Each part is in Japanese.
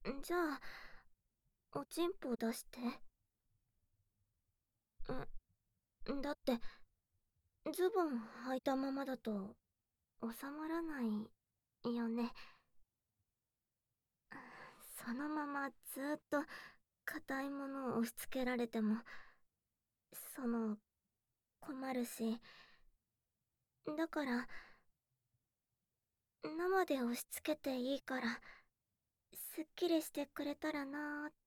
じゃあ、おちんぽ出して。だって、ズボン履いたままだと収まらないよね。そのままずっと硬いものを押し付けられても、その、困るし。だから、生で押し付けていいから、すっきりしてくれたらなーって。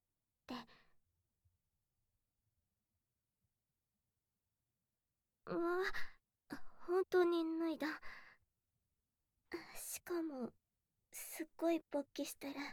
うわ、本当に脱いだ。しかも、すっごい勃起してる。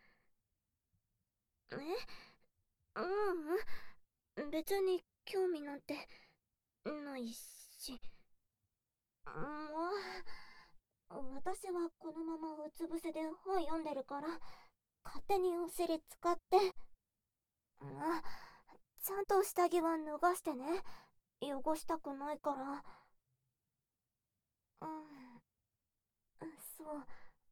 ううん、別に興味なんてないし。もう、私はこのままうつ伏せで本読んでるから、勝手にお尻使って。あ、ちゃんと下着は脱がしてね。汚したくないから。うん、そう。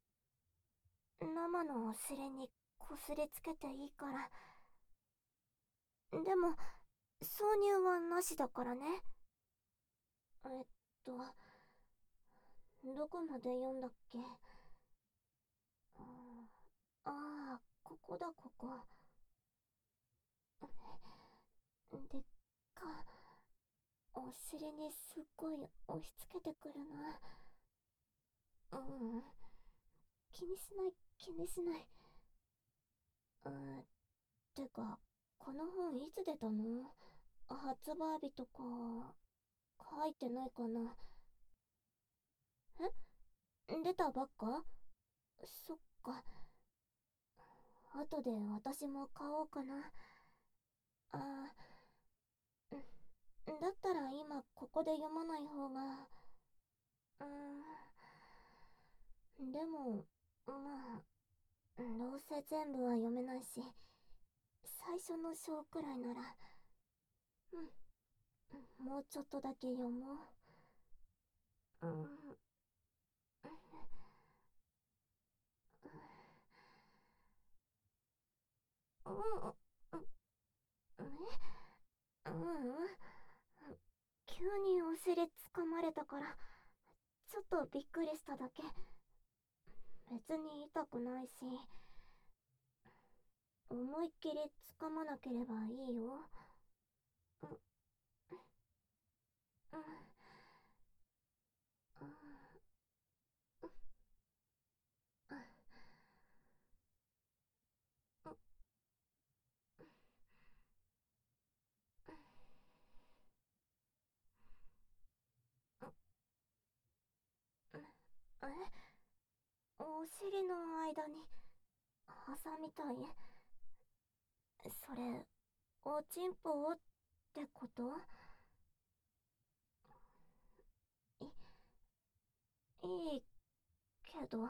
生のお尻にこすりつけていいから。でも、挿入はなしだからね。えっと、どこまで読んだっけ？ああ、ここだ、ここ。でっか。お尻にすっごい押し付けてくるな。気にしない、気にしない。てか、この本いつ出たの？発売日とか、書いてないかな？出たばっか？そっか。後で私も買おうかな。あだったら今ここで読まない方が。うでも、まあ、どうせ全部は読めないし、最初の章くらいなら、もうちょっとだけ読もう。うん、う急にお尻掴まれたから、ちょっとびっくりしただけ。別に痛くないし、思いっきり掴まなければいいよ。うん、うん、うん、お尻の間に挟みたい？それ、おちんぽってこと？いいけど。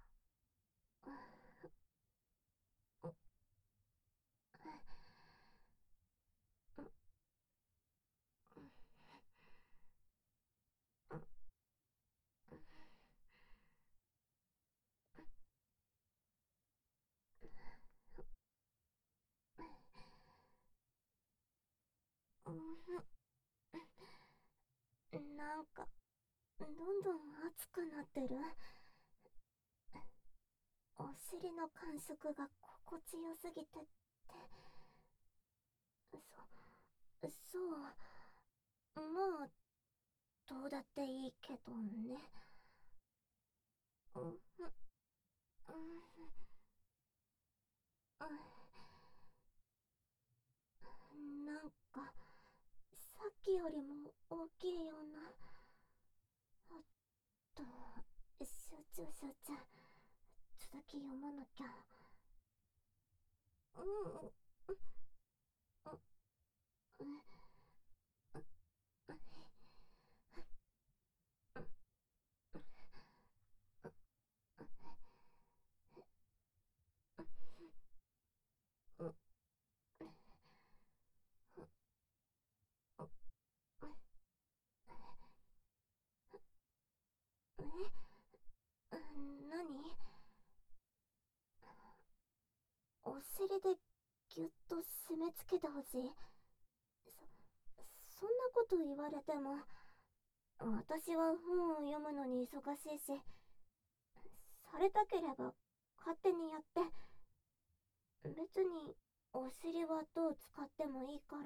なんか、どんどん熱くなってる。お尻の感触が心地よすぎてって。そう、まあ、どうだっていいけどね。うん、うん、なんか、さっきよりも大きいような。あと、集中集中。続き読まなきゃ。うん、うん、うん、何？ 尻でぎゅっと締め付けてほしい。そんなこと言われても、私は本を読むのに忙しいし、されたければ勝手にやって、別にお尻はどう使ってもいいから。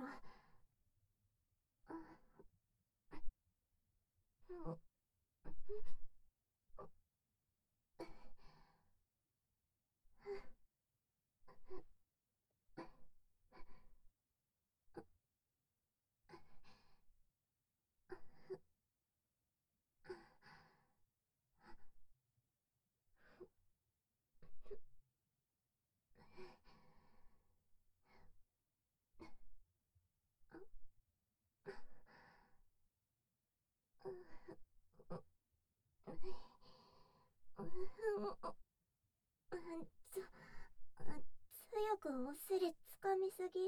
強くお尻掴みすぎ。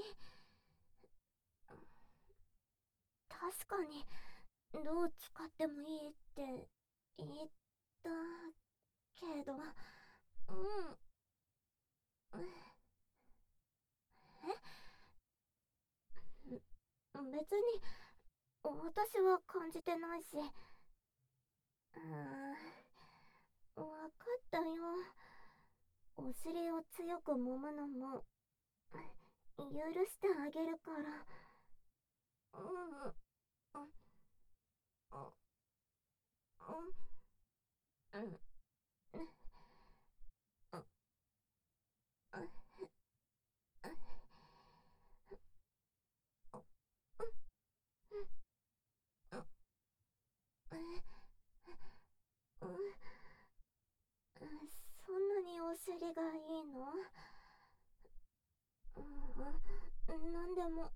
確かにどう使ってもいいって言ったけど、別に私は感じてないし。わかったよ。お尻を強く揉むのも許してあげるから。そんなにお尻がいいの？なんでも。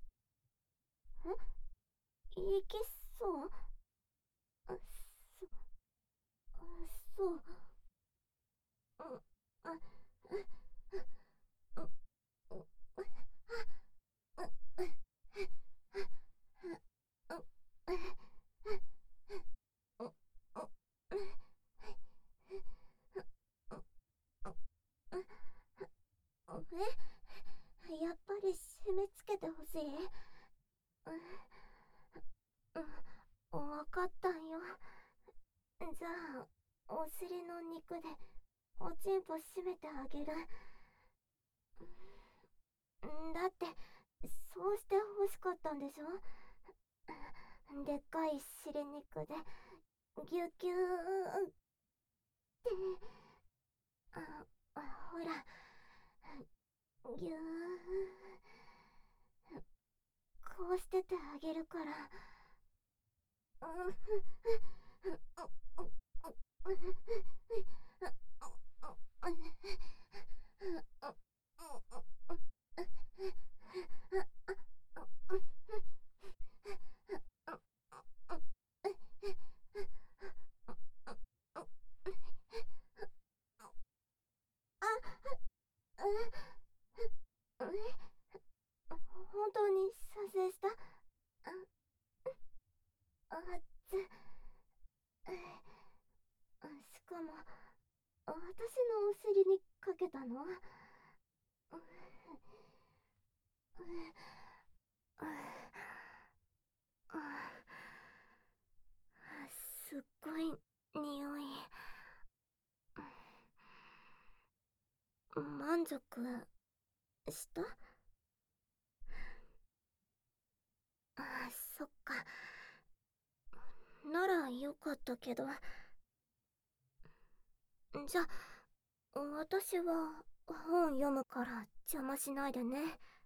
いきそう？そ、そう。やっぱり締め付けてほしい。わかったんよ。じゃあお尻の肉でおちんぽ締めてあげる。だってそうして欲しかったんでしょ。でっかい尻肉でぎゅぎゅーって。ほら、ぎゅー、こうしててあげるから。本当に賛成した？あっつ。しかも私のお尻にかけたの？すっごい匂い。満足した？そっか。ならよかったけど。じゃあ私は本読むから邪魔しないでね。